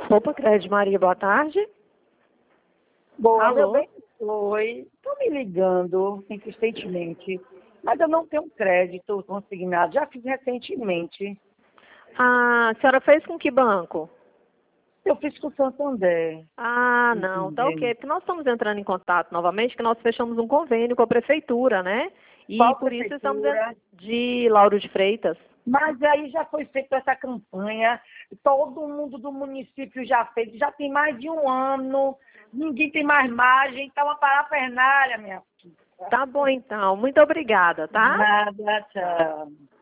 Opa, Crédito Maria, boa tarde. Bom, Alô? meu bem, oi. Estou me ligando insistentemente, mas eu não tenho crédito consignado. Já fiz recentemente. A senhora fez com que banco? Eu fiz com o Santander. Ah, não, tá ok. Entendeu? Porque nós estamos entrando em contato novamente, que nós fechamos um convênio com a prefeitura, né? E Qual por isso estamos prefeitura? de Lauro de Freitas. Mas aí já foi feita essa campanha, todo mundo do município já fez, já tem mais de um ano, ninguém tem mais margem, tá uma parafernália, minha filha. Tá bom, então. Muito obrigada, tá? Nada, tchau.